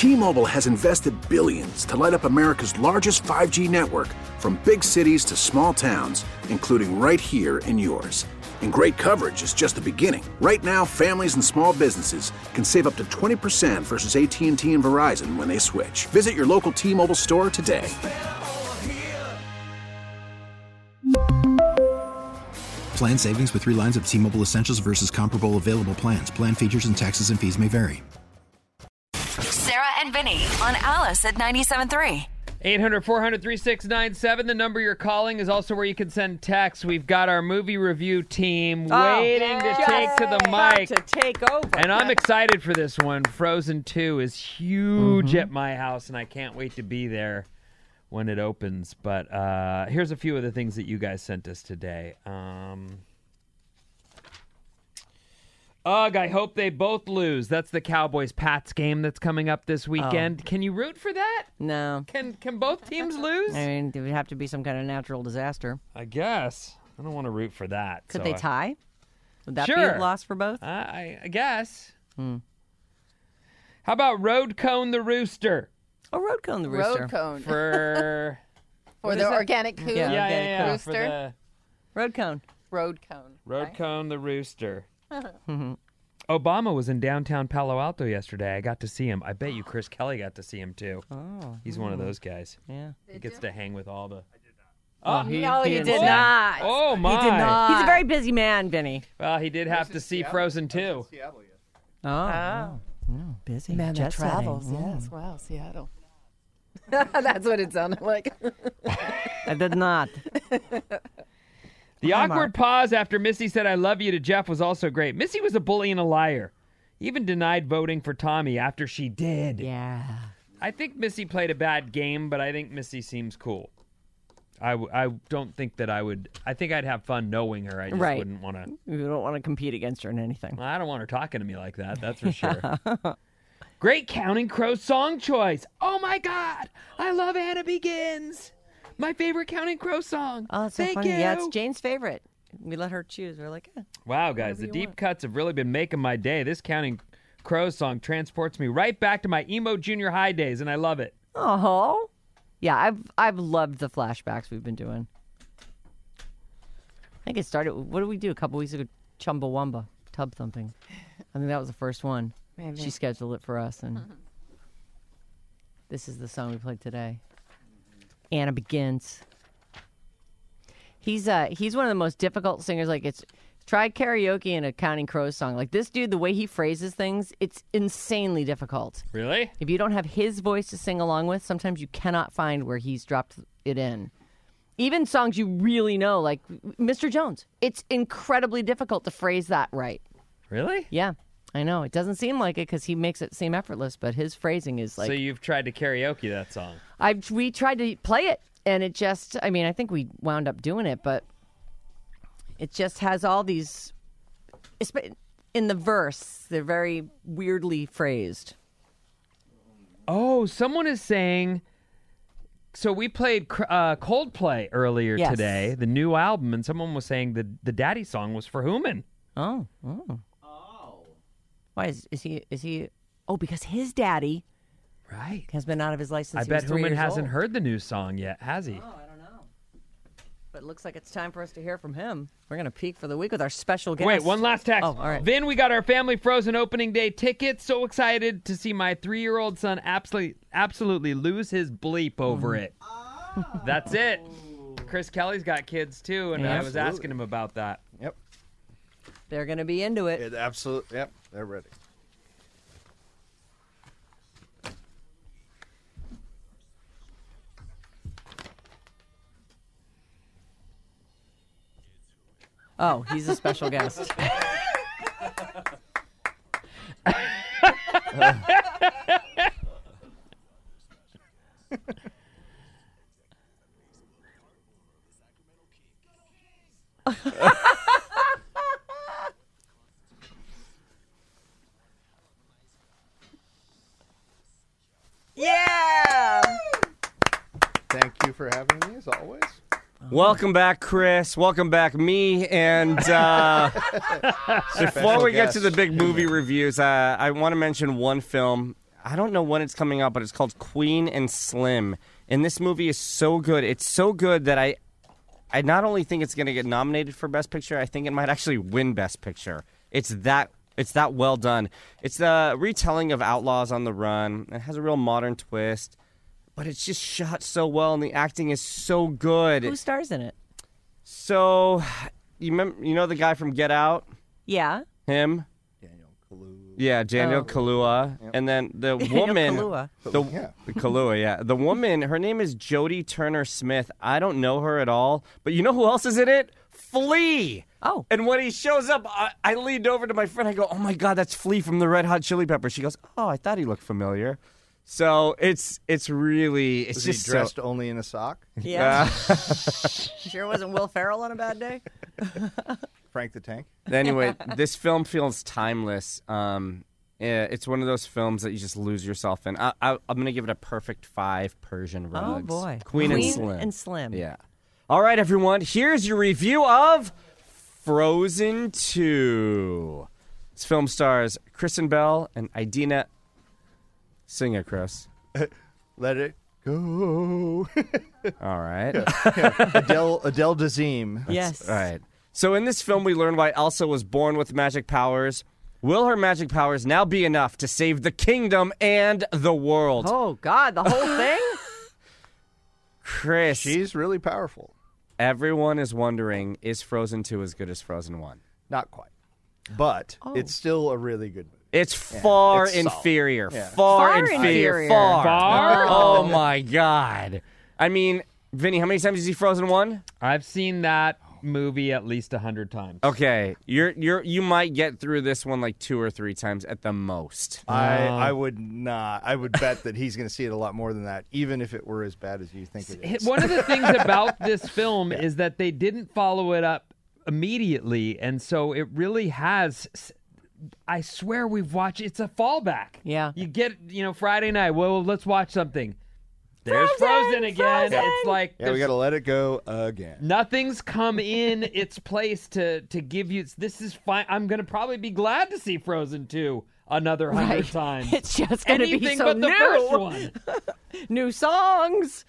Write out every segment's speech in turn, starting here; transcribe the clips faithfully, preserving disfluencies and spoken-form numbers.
T-Mobile has invested billions to light up America's largest five G network, from big cities to small towns, including right here in yours. And great coverage is just the beginning. Right now, families and small businesses can save up to twenty percent versus A T and T and Verizon when they switch. Visit your local T-Mobile store today. Plan savings with three lines of T-Mobile Essentials versus comparable available plans. Plan features and taxes and fees may vary. Sarah and Vinny on Alice at ninety-seven point three. eight hundred, four hundred, thirty-six ninety-seven. The number you're calling is also where you can send text. We've got our movie review team oh, waiting to yes. take to the mic. To take over. And I'm excited for this one. Frozen two is huge mm-hmm. at my house, and I can't wait to be there when it opens. But uh, here's a few of the things that you guys sent us today. Um... Ugh, I hope they both lose. That's the Cowboys-Pats game that's coming up this weekend. Oh. Can you root for that? No. Can can both teams lose? I mean, it would have to be some kind of natural disaster. I guess. I don't want to root for that. Could so they tie? Would that sure. be a loss for both? Uh, I, I guess. Hmm. How about Road Cone the Rooster? Oh, Road Cone the Rooster. Road Cone. For... for the organic coon? Yeah, yeah, organic yeah, yeah. Rooster? For the... Road Cone. Road Cone. Road right? Cone the Rooster. Obama was in downtown Palo Alto yesterday. I got to see him. I bet you Chris Kelly got to see him, too. Oh. He's one of those guys. Yeah. He gets to hang with all the... Oh, Oh, he, no, he, he did did not. Oh, my. He did not. He's a very busy man, Vinny. Well, he did have to see Frozen two. Oh. oh. Oh, busy. Man Jet that travels. setting. Yes, wow, Seattle. That's what it sounded like. I did not. The Hi, awkward Mark. pause after Missy said I love you to Jeff was also great. Missy was a bully and a liar. Even denied voting for Tommy after she did. Yeah. I think Missy played a bad game, but I think Missy seems cool. I, w- I don't think that I would... I think I'd have fun knowing her. I just right. wouldn't want to... You don't want to compete against her in anything. I don't want her talking to me like that, that's for sure. Great Counting Crow song choice. Oh, my God. I love Anna Begins. My favorite Counting Crow song. Oh, that's so Thank funny. you. Yeah, it's Jane's favorite. We let her choose. We're like, eh. Wow, guys, the deep want. cuts have really been making my day. This Counting Crows song transports me right back to my emo junior high days, and I love it. Oh, yeah, I've I've loved the flashbacks we've been doing. I think it started. What did we do a couple weeks ago? Chumbawamba, tub thumping. I think that was the first one. Maybe. She scheduled it for us, and mm-hmm. this is the song we played today. Anna Begins. He's uh he's one of the most difficult singers. Like, it's try karaoke and a Counting Crows song. Like, this dude, the way he phrases things, it's insanely difficult. Really? If you don't have his voice to sing along with, sometimes you cannot find where he's dropped it in. Even songs you really know, like Mister Jones. It's incredibly difficult to phrase that right. Really? Yeah, I know. It doesn't seem like it because he makes it seem effortless, but his phrasing is like... So you've tried to karaoke that song? I We tried to play it, and it just... I mean, I think we wound up doing it, but it just has all these... In the verse, they're very weirdly phrased. Oh, someone is saying... So we played uh, Coldplay earlier yes. today, the new album, and someone was saying the the Daddy song was for Human. Oh, oh, oh! Why is is he is he? Oh, because his daddy, right, has been out of his life since I he bet was three Human years hasn't old. heard the new song yet, has he? Oh, I don't know. But it looks like it's time for us to hear from him. We're gonna peek for the week with our special guest. Wait, one last text. Oh, all right. Vin, we got our Family Frozen opening day tickets. So excited to see my three-year-old son absolutely absolutely lose his bleep over mm. it. That's it. Chris Kelly's got kids too, and yeah, I was absolutely. asking him about that. Yep. They're going to be into it. It absolutely. Yep. They're ready. Oh, he's a special guest. Yeah! Thank you for having me, as always. Welcome back, Chris. Welcome back, me. And uh, before we get to the big movie reviews, uh, I want to mention one film. I don't know when it's coming out, but it's called Queen and Slim. And this movie is so good. It's so good that I I not only think it's going to get nominated for Best Picture, I think it might actually win Best Picture. It's that it's that well done. It's the retelling of Outlaws on the Run. It has a real modern twist, but it's just shot so well, and the acting is so good. Who stars in it? So, you remember, you know the guy from Get Out? Yeah. Him? Daniel Kaluuya. Yeah, Daniel Oh. Kaluuya. Yep. And then the Daniel woman... Kaluuya. The, Yeah. the Kaluuya, yeah. The woman, her name is Jodie Turner-Smith. I don't know her at all, but you know who else is in it? Flea! Oh. And when he shows up, I, I leaned over to my friend. I go, oh, my God, that's Flea from the Red Hot Chili Peppers. She goes, oh, I thought he looked familiar. So it's it's really... It's Was just he dressed so, only in a sock? Yeah. Sure wasn't Will Ferrell on a bad day? Frank the Tank? Anyway, this film feels timeless. Um, eh, it's one of those films that you just lose yourself in. I, I, I'm going to give it a perfect five Persian rugs. Oh, boy. Queen, and Queen Slim. and Slim. Yeah. All right, everyone. Here's your review of Frozen two. This film stars Kristen Bell and Idina. Sing it, Chris. Let it go. All right. Adele Adele Dazeem. Yes. All right. So in this film, we learn why Elsa was born with magic powers. Will her magic powers now be enough to save the kingdom and the world? Oh, God, the whole thing? Chris, She's really powerful. everyone is wondering, is Frozen two as good as Frozen one? Not quite. But Oh. it's still a really good movie. It's far it's solid. inferior. Yeah. Far, Far inferior. inferior. Far. Far? Oh, my God. I mean, Vinny, how many times did you see Frozen one? I've seen that movie at least a hundred times. Okay. You're you're you might get through this one like two or three times at the most. I, I would not. I would bet that he's going to see it a lot more than that, even if it were as bad as you think it is. One of the things about this film is that they didn't follow it up immediately, and so it really has. I swear we've watched. It's a fallback. Yeah. You get, you know, Friday night. Well, let's watch something. There's Frozen, Frozen again. Frozen. It's like Yeah, we there's- got to let it go again. nothing's come in its place to to give you. This is fine. I'm gonna probably be glad to see Frozen two another hundred Right. times. It's just going to be Anything so but the new. first one. New songs.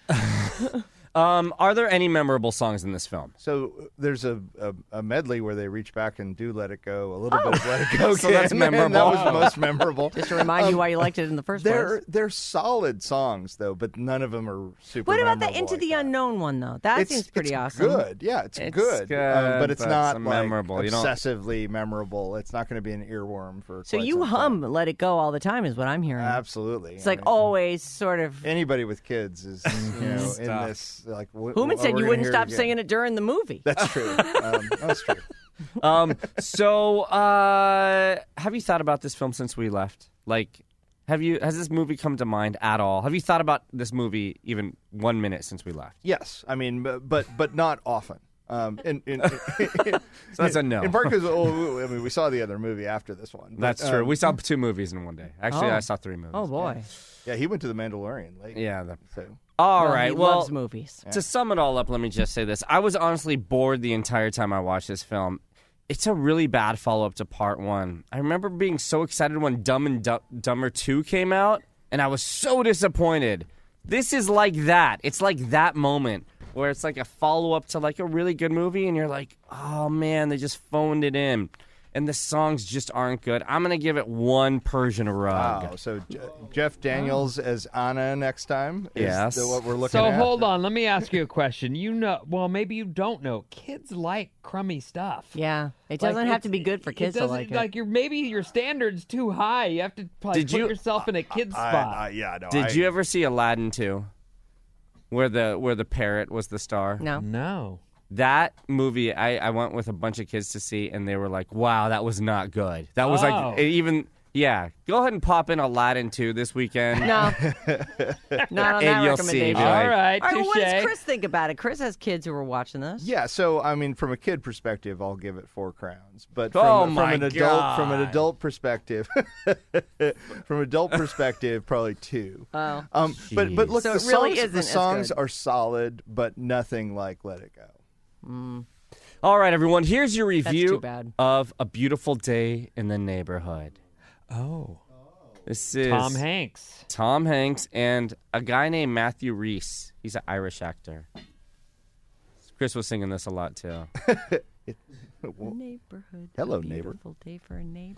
Um, are there any memorable songs in this film? So uh, there's a, a, a medley where they reach back and do "Let It Go," a little bit of "Let It Go." So that's again, and memorable. that was most memorable. Just to remind you why you liked it in the first They're place. they're solid songs though, but none of them are super. What about the memorable Into like the that. Unknown one, though? That It's, seems pretty it's awesome. Good, yeah, it's, It's good, good, um, but it's but not it's like memorable. You don't- obsessively memorable. It's not going to be an earworm for. So quite you some hum time. Let It Go all the time is what I'm hearing. Absolutely. It's I like mean, always sort of. anybody with kids is you know in Stop. this like. W- Human w- said we're you gonna wouldn't hear stop again. singing it during the movie. That's true. um, that's true. Um, so, uh, have you thought about this film since we left? Like, have you has this movie come to mind at all? Have you thought about this movie even one minute since we left? Yes, I mean, but but, but not often. Um, in, in, in, So that's a no. In part because oh, I mean, we saw the other movie after this one. but, That's true. um, We saw two movies in one day. Actually, Oh. I saw three movies. Oh, boy. Yeah, he went to the Mandalorian late. Yeah. The... So All Well, right. He well, loves movies. to sum it all up, let me just say this. I was honestly bored the entire time I watched this film. It's a really bad follow-up to part one. I remember being so excited when Dumb and Du- Dumber two came out, and I was so disappointed. This is like that. It's like that moment where it's like a follow-up to like a really good movie, and you're like, oh, man, they just phoned it in. And the songs just aren't good. I'm going to give it one Persian rug. wow. So Je- Jeff Daniels as Anna next time. Is Yes. the- what we're looking So at. hold on, let me ask you a question. You know, well, maybe you don't know. Kids like crummy stuff. Yeah. It Like, doesn't have it's- to be good for kids it to doesn't- like it. Like your maybe your standards too high. You have to probably Did put you- yourself in a kid's I, spot. I, yeah, no. Did I, you ever see Aladdin two, where the where the parrot was the star? no. no. That movie, I, I went with a bunch of kids to see, and they were like, wow, that was not good. That was Oh. like, it even, yeah. Go ahead and pop in Aladdin two this weekend. No. Not on And that you'll see. recommendation. You're All like- right, All right, well, what does touche. Chris think about it? Chris has kids who are watching this. Yeah, so I mean, from a kid perspective, I'll give it four crowns. But from, Oh, from my an adult, from an God. adult perspective, from adult perspective, probably two. Oh. Um, but but look, So the it really songs, isn't the as songs good. are solid, but nothing like "Let It Go." All right, everyone, here's your too review bad. of A Beautiful Day in the Neighborhood. Oh. This is Tom Hanks. Tom Hanks and a guy named Matthew Rhys. He's an Irish actor. Chris was singing this a lot too. Neighborhood. Hello, a neighbor. Beautiful day for a neighbor.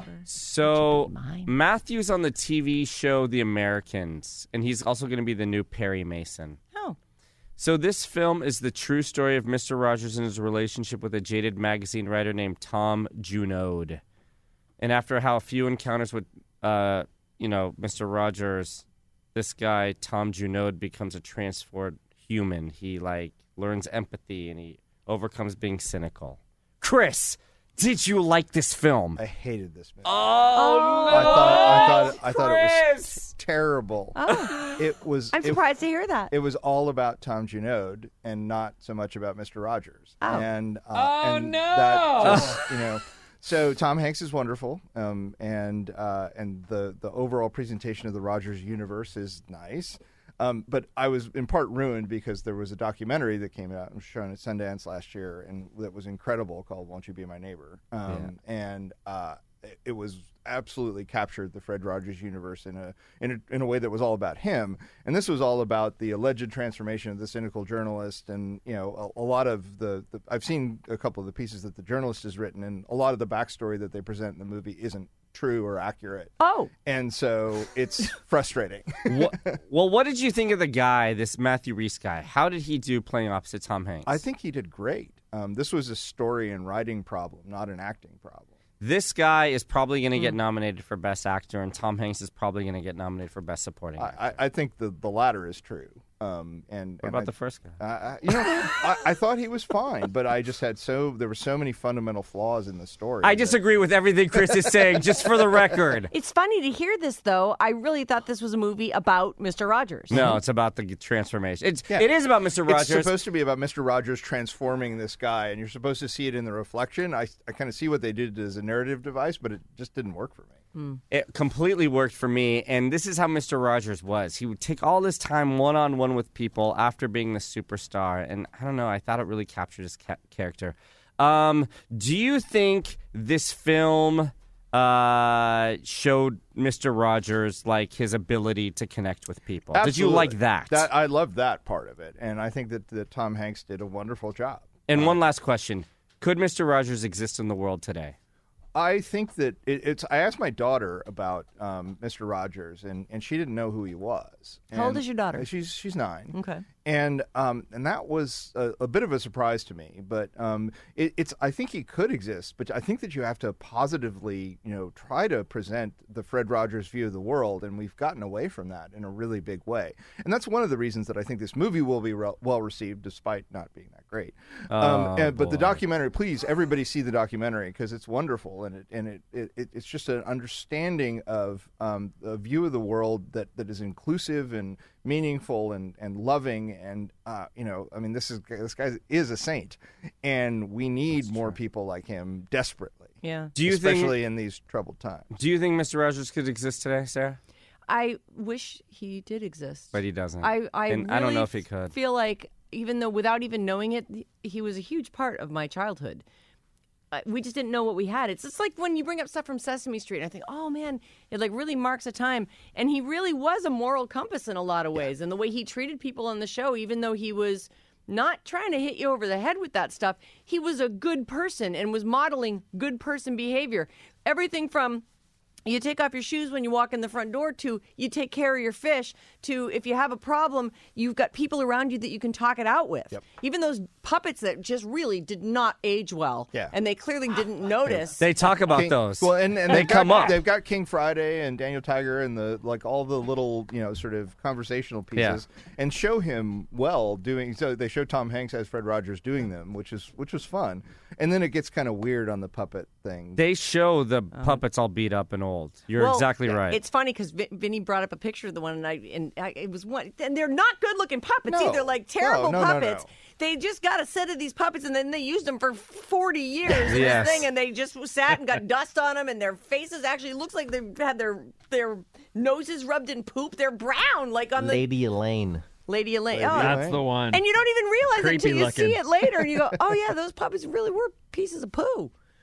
So mine? Matthew's on the T V show The Americans, and he's also going to be the new Perry Mason. Oh. So this film is the true story of Mister Rogers and his relationship with a jaded magazine writer named Tom Junod. And after how few encounters with, uh, you know, Mister Rogers, this guy Tom Junod becomes a transformed human. He like learns empathy and he overcomes being cynical. Chris, did you like this film? I hated this movie. Oh, I no! thought I thought I thought it was Chris! t- terrible. Oh. It was. I'm it- surprised to hear that. It was all about Tom Junod and not so much about Mister Rogers. Oh. And, uh, Oh, and no! That just, you know, so Tom Hanks is wonderful, um, and uh, and the the overall presentation of the Rogers universe is nice. Um, but I was in part ruined because there was a documentary that came out and was shown at Sundance last year, and that was incredible, called "Won't You Be My Neighbor?" Um, And uh, it, it was absolutely captured the Fred Rogers universe in a, in a in a way that was all about him. And this was all about the alleged transformation of the cynical journalist. And you know, a, a lot of the, the I've seen a couple of the pieces that the journalist has written, and a lot of the backstory that they present in the movie isn't true or accurate. Oh. And so it's frustrating. What, well, what did you think of the guy, this Matthew Rhys guy? How did he do playing opposite Tom Hanks? I think he did great. Um, this was a story and writing problem, not an acting problem. This guy is probably going to get nominated for Best Actor, and Tom Hanks is probably going to get nominated for Best Supporting Actor. I, I, I think the, the latter is true. Um, and What and about I, the first guy? Uh, I- you know, I, I thought he was fine, but I just had so there were so many fundamental flaws in the story. I that- disagree with everything Chris is saying, just for the record. It's funny to hear this, though. I really thought this was a movie about Mister Rogers. No, it's about the transformation. It's Yeah. it is about Mister Rogers. It's supposed to be about Mister Rogers transforming this guy, and you're supposed to see it in the reflection. I, I kind of see what they did as a narrative device, but it just didn't work for me. It completely worked for me, and this is how Mister Rogers was. He would take all this time one-on-one with people after being the superstar, and I don't know, I thought it really captured his ca- character. Um, do you think this film uh, showed Mister Rogers, like, his ability to connect with people? Did you Absolutely. like that? That I loved that part of it, and I think that, that Tom Hanks did a wonderful job. And one last question. Could Mister Rogers exist in the world today? I think that it, it's. I asked my daughter about um, Mister Rogers, and, and she didn't know who he was. How old And is your daughter? She's she's nine. Okay. And um, and that was a, a bit of a surprise to me. But um, it, it's. I think he could exist, but I think that you have to positively, you know, try to present the Fred Rogers view of the world, and we've gotten away from that in a really big way. And that's one of the reasons that I think this movie will be re- well received, despite not being that great. Oh, um, and, but the boy. documentary, please, everybody see the documentary because it's wonderful, and it and it, it, it it's just an understanding of um, a view of the world that, that is inclusive and meaningful and, and loving, and uh, you know, I mean, this is this guy is a saint, and we need more people like him desperately. Yeah. Do you especially think? in these troubled times. Do you think Mister Rogers could exist today, Sarah? I wish he did exist. But he doesn't. I, I, and I don't really know if he could. feel like, even though without even knowing it, he was a huge part of my childhood. Uh, we just didn't know what we had. It's just like when you bring up stuff from Sesame Street, and I think, oh man, it like really marks a time. And he really was a moral compass in a lot of ways. And the way he treated people on the show, even though he was not trying to hit you over the head with that stuff, he was a good person and was modeling good person behavior. Everything from you take off your shoes when you walk in the front door to you take care of your fish to if you have a problem, you've got people around you that you can talk it out with. Yep. Even those puppets that just really did not age well. Yeah. And they clearly didn't notice. They talk about King- those. Well, and, and they they've come got, up. They've got King Friday and Daniel Tiger and the like all the little, you know, sort of conversational pieces, and show him well doing. So they show Tom Hanks as Fred Rogers doing them, which is which was fun. And then it gets kind of weird on the puppet thing. They show the puppets all beat up and old. You're Well, exactly right. It's funny because Vin- Vinny brought up a picture of the one, and I and I, it was one, and they're not good-looking puppets No. either. Like terrible No, no, no, puppets. no. They just got a set of these puppets, and then they used them for forty years in Yes. this thing, and they just sat and got dust on them, and their faces actually looks like they've had their their noses rubbed in poop. They're brown, like on the Lady Elaine. Lady Elaine. Lady oh, Elaine. That's the one. and you don't even realize it Creepy until you looking. see it later, and you go, "Oh yeah, those puppets really were pieces of poo."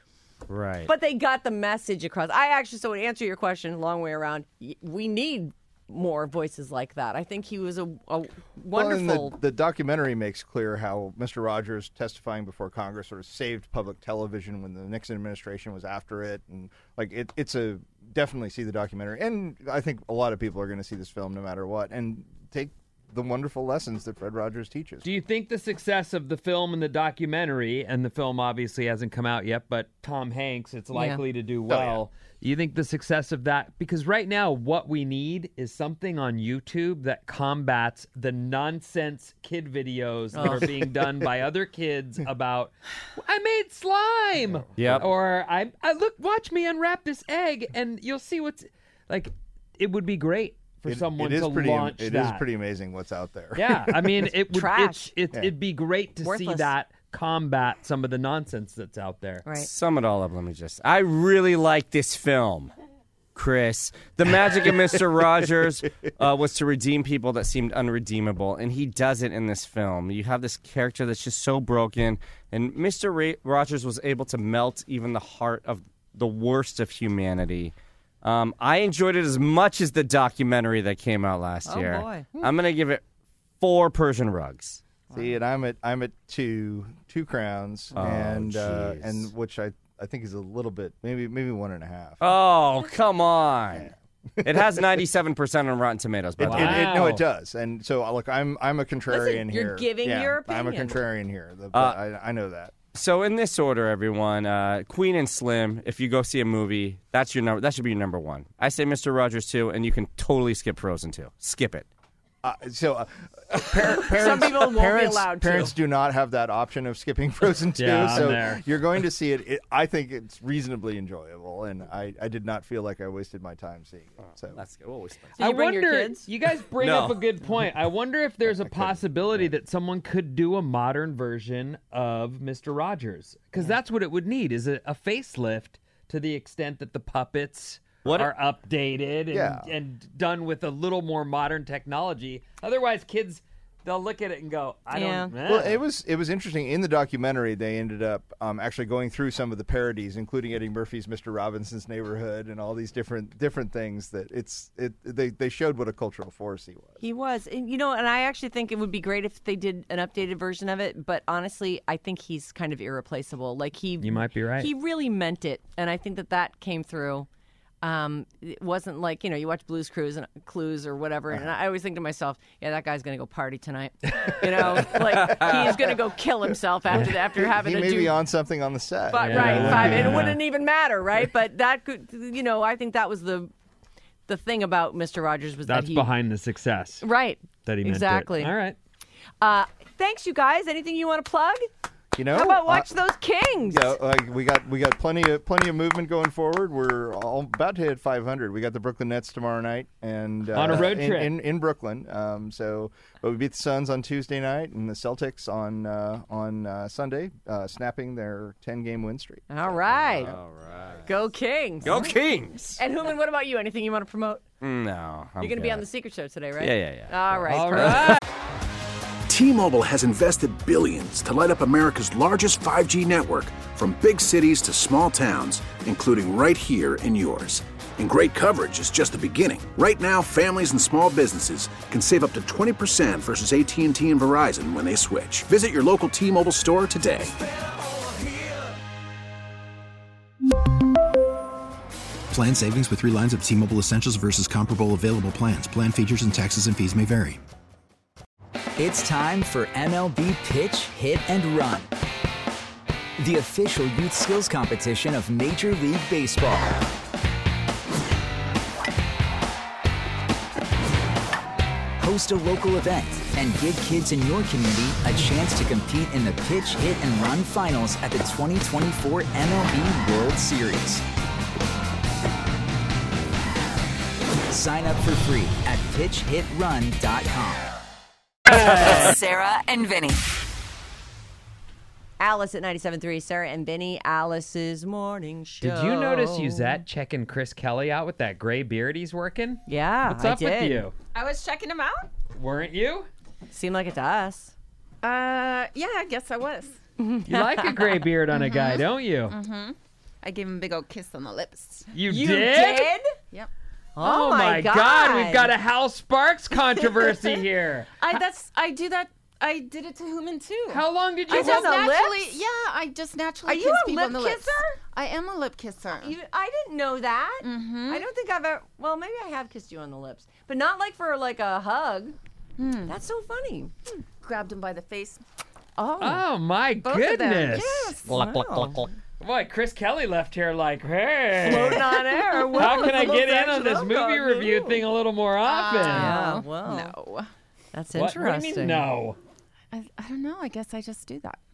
Right. But they got the message across. I actually, so to answer your question, long way around, y- we need more voices like that. I think he was a, a wonderful. Well, and the, the documentary makes clear how Mister Rogers testifying before Congress sort of saved public television when the Nixon administration was after it, and like it, it's a definitely see the documentary. And I think a lot of people are going to see this film no matter what, and take the wonderful lessons that Fred Rogers teaches. Do you think the success of the film and the documentary, and the film obviously hasn't come out yet, but Tom Hanks, it's likely Yeah. to do well. Oh, You think the success of that, because right now what we need is something on YouTube that combats the nonsense kid videos that Oh. are being done by other kids about, I made slime. Yep. Or I, I look, watch me unwrap this egg, and you'll see what's like. It would be great for It- someone it is to pretty, launch It that. is pretty amazing what's out there. Yeah, I mean, it would. Trash. It's, it, Yeah. It'd be great to see Worthless. that combat some of the nonsense that's out there. Right. Sum it all up. Let me just. I really like this film, Chris. The magic of Mister Rogers uh, was to redeem people that seemed unredeemable, and he does it in this film. You have this character that's just so broken, and Mister Ra- Rogers was able to melt even the heart of the worst of humanity. Um, I enjoyed it as much as the documentary that came out last Oh, year. boy. I'm gonna give it four Persian rugs. See, and I'm at I'm at two two crowns, and uh, jeez. and which I I think is a little bit maybe maybe one and a half. Oh, come on. It has ninety-seven percent on Rotten Tomatoes, by It, the it, way. Wow. it, no, it does, and so look, I'm I'm a contrarian Listen, here. you're giving Yeah, your I'm a opinion. contrarian here. The, Uh, I, I know that. So in this order, everyone, uh, Queen and Slim, if you go see a movie, that's your number. That should be your number one. I say Mister Rogers two, and you can totally skip Frozen two. Skip it. Uh, so uh, par- parents, Some people won't be parents, allowed to. Parents do not have that option of skipping Frozen two, Yeah, I'm so there. you're going to see it. it. I think it's reasonably enjoyable, and I, I did not feel like I wasted my time seeing it. So That's good. Always fun. Did you I bring wonder. your kids? You guys bring No. up a good point. I wonder if there's a possibility that someone could do a modern version of Mister Rogers, because that's what it would need is a, a facelift to the extent that the puppets What- are updated and, Yeah. and done with a little more modern technology. Otherwise, kids they'll look at it and go, "I don't." Yeah. eh. Well, it was it was interesting. In the documentary, they ended up um, actually going through some of the parodies, including Eddie Murphy's Mister Robinson's Neighborhood and all these different different things. That it's it they they showed what a cultural force he was. He was. And, you know, and I actually think it would be great if they did an updated version of it. But honestly, I think he's kind of irreplaceable. Like he, You might be right. He really meant it, and I think that that came through. Um, it wasn't like, you know, you watch Blues Cruise and Clues or whatever, and I always think to myself, yeah, that guy's gonna go party tonight. You know, like he's gonna go kill himself after after having He to may do. be on something on the set. But Yeah. right, five. It Yeah. wouldn't even matter, right? But that could, you know, I think that was the the thing about Mister Rogers was That's that he behind the success right that he meant it. exactly. All right. Uh, thanks, you guys. Anything you want to plug? You know, How about uh, watch those Kings? Yeah, like we got we got plenty of plenty of movement going forward. We're all about to hit five hundred. We got the Brooklyn Nets tomorrow night, and uh, On a road in, trip. in, in Brooklyn. Um, so, but we beat the Suns on Tuesday night, and the Celtics on uh, on uh, Sunday, uh, snapping their ten game win streak. All right. All right. Go Kings. Go Kings! And Hooman, what about you? Anything you want to promote? No. I'm You're going to be good. on the Secret Show today, right? Yeah, yeah, yeah. All right. All perfect. right. T-Mobile has invested billions to light up America's largest five G network, from big cities to small towns, including right here in yours. And great coverage is just the beginning. Right now, families and small businesses can save up to twenty percent versus A T and T and Verizon when they switch. Visit your local T-Mobile store today. Plan savings with three lines of T-Mobile Essentials versus comparable available plans. Plan features and taxes and fees may vary. It's time for M L B Pitch, Hit, and Run, the official youth skills competition of Major League Baseball. Host a local event and give kids in your community a chance to compete in the Pitch, Hit, and Run finals at the twenty twenty-four M L B World Series. Sign up for free at pitch hit run dot com. Sarah and Vinny. Alice at ninety-seven point three, Sarah and Benny, Alice's morning show. Did you notice Yuzette checking Chris Kelly out with that gray beard he's working? Yeah, What's I up did. with you? I was checking him out. Weren't you? Seemed like it to us. Uh, yeah, I guess I was. You like a gray beard on a guy, don't you? I gave him a big old kiss on the lips. You, You did? did? Yep. Oh, my God. God. We've got a Hal Sparks controversy here. I that's I do that. I did it to Human too. How long did you I Is just that the naturally, lips? yeah, I just naturally Are kiss you a people lip on the lips. kisser? I am a lip kisser. You, I didn't know that. Mm-hmm. I don't think I've ever. Well, maybe I have kissed you on the lips, but not like for like a hug. That's so funny. Grabbed him by the face. Oh, Oh, my both of them. goodness. Yes. Wow. Boy, Chris Kelly left here like, hey. Floating on air. How Well, can I it's a get in little on this section movie on review you. thing a little more often? Yeah, well, No. that's What, interesting. what do you mean, no? I, I don't know. I guess I just do that.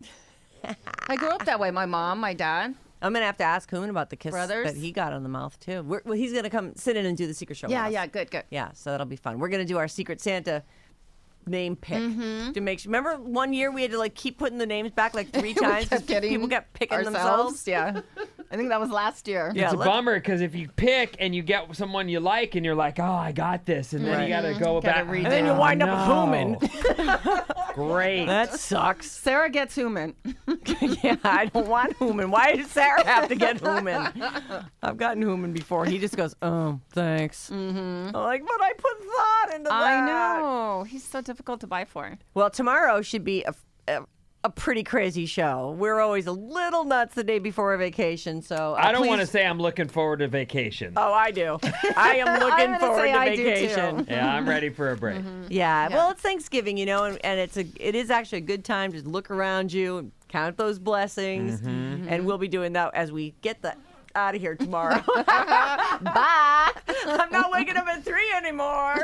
I grew up that way. My mom, my dad. I'm gonna have to ask Human about the kiss Brothers? that he got on the mouth too. We're, well, he's gonna come sit in and do the secret show. Yeah, with us. yeah, good, good. Yeah, so that'll be fun. We're gonna do our Secret Santa name pick Mm-hmm. to make sure. Remember one year we had to like keep putting the names back like three We times kept getting people kept picking ourselves. themselves. Yeah, I think that was last year. Yeah, It's a let's- bummer because if you pick and you get someone you like and you're like, oh, I got this, and then you got to go Gotta back. redo. And then you Oh, wind up no. with Human. Great. That sucks. Sarah gets human. Yeah, I don't want Human. Why does Sarah have to get Human? I've gotten Human before. He just goes, oh, thanks. Mm-hmm. I'm like, but I put thought into that. I know. He's so difficult to buy for. Well, tomorrow should be a, a, a pretty crazy show. We're always a little nuts the day before a vacation, so uh, I don't want to please- say I'm looking forward to vacation. Oh, I do. I am looking gonna forward say to I do, too. vacation. Yeah, I'm ready for a break. Yeah. Well, it's Thanksgiving, you know, and, and it's a it is actually a good time to look around you and count those blessings, and we'll be doing that as we get the out of here tomorrow. Bye. I'm not waking up at three anymore.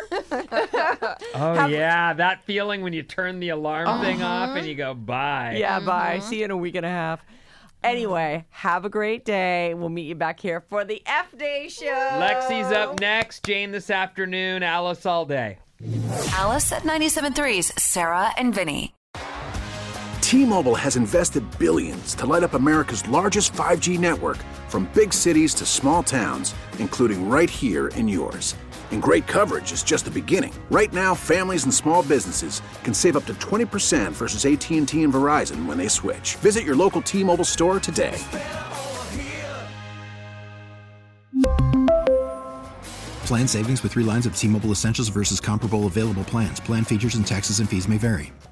Oh, yeah, that feeling when you turn the alarm thing off and you go, bye. Yeah, bye. See you in a week and a half. Anyway, have a great day. We'll meet you back here for the F Day show. Lexi's up next, Jane this afternoon, Alice all day. Alice at ninety-seven point three's Sarah and Vinny. T-Mobile has invested billions to light up America's largest five G network, from big cities to small towns, including right here in yours. And great coverage is just the beginning. Right now, families and small businesses can save up to twenty percent versus A T and T and Verizon when they switch. Visit your local T-Mobile store today. Plan savings with three lines of T-Mobile Essentials versus comparable available plans. Plan features and taxes and fees may vary.